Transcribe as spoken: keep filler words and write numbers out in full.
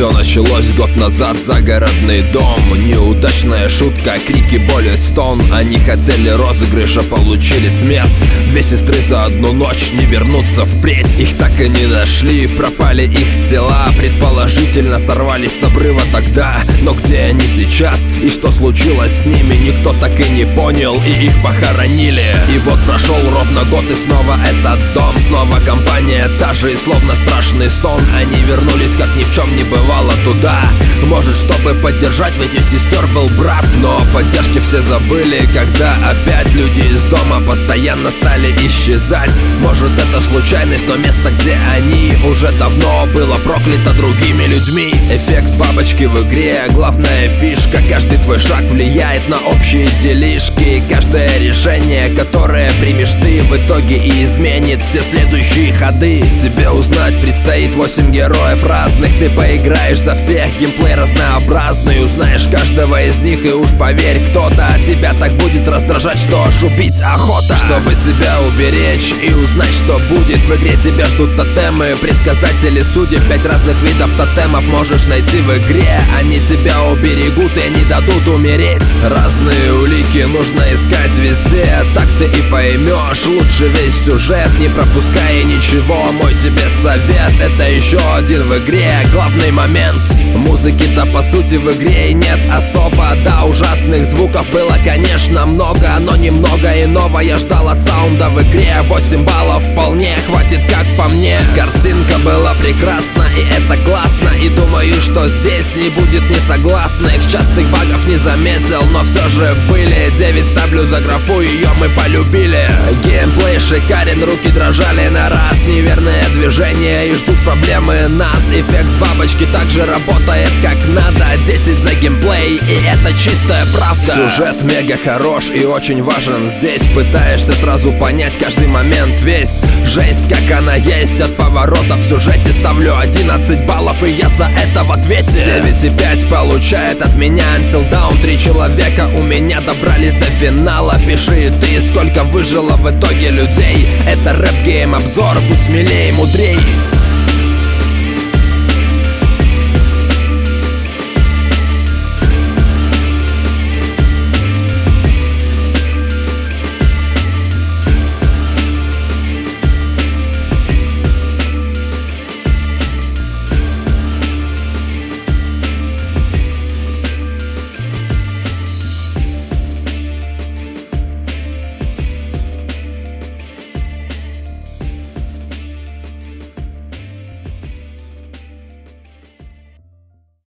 Все началось год назад, загородный дом. Неудачная шутка, крики, боли, стон. Они хотели розыгрыша, получили смерть. Две сестры за одну ночь не вернутся впредь. Их так и не нашли, пропали их тела. Предположительно сорвались с обрыва тогда. Но где они сейчас и что случилось с ними, никто так и не понял, и их похоронили. И вот прошел ровно год, и снова этот дом, снова компания та же, и словно страшный сон они вернулись, как ни в чем не бывало, туда. Может, чтобы поддержать, ведь у сестер был брат. Но о поддержке все забыли, когда опять люди из дома постоянно стали исчезать. Может, это случайность, но место, где они, уже давно было проклято другими людьми. Эффект бабочки в игре, главная фишка. Каждый твой шаг влияет на общие делишки. Каждое решение, которое примешь ты, в итоге и изменит все следующие ходы. Тебе узнать предстоит восемь героев разных. Ты поиграешь за всех, геймплей разнообразный. Узнаешь каждого из них, и уж поверь, кто-то тебя так будет раздражать, что аж убить охота. Чтобы себя уберечь и узнать, что будет в игре, тебя ждут тотемы, предсказатели судеб. Пять разных видов тотемов можешь найти в игре. Они тебя уберегут и не дадут умереть. Разные улики нужно искать везде, так ты и поймешь лучше весь сюжет. Не пропускай ничего, мой тебе совет. Это еще один в игре главный момент. Музыки-то по сути в игре и нет особо. Да, ужасных звуков было, конечно, много, но немного иного я ждал от саунда в игре. Восемь баллов вполне хватит, как по мне. Картинка была прекрасна, и это классно. И думаю, что здесь не будет несогласных. Частых багов не заметил, но все же были. Девять ставлю за графу, ее мы полюбили. Геймплей шикарен, руки дрожали на раз. Неверные движения и ждут проблемы нас. Эффект бабочки также работает как надо. Десять за геймплей, и это чистая правда. Сюжет мега хорош и очень важен здесь. Пытаешься сразу понять каждый момент весь. Жесть, как она есть, от поворотов в сюжете ставлю одиннадцать баллов, и я за это в ответе. Девять и пять получает от меня Until Dawn. Три человека у меня добрались до финала. Пиши ты, сколько выжило в итоге людей. Это рэп-гейм обзор, будь смелее, мудрей.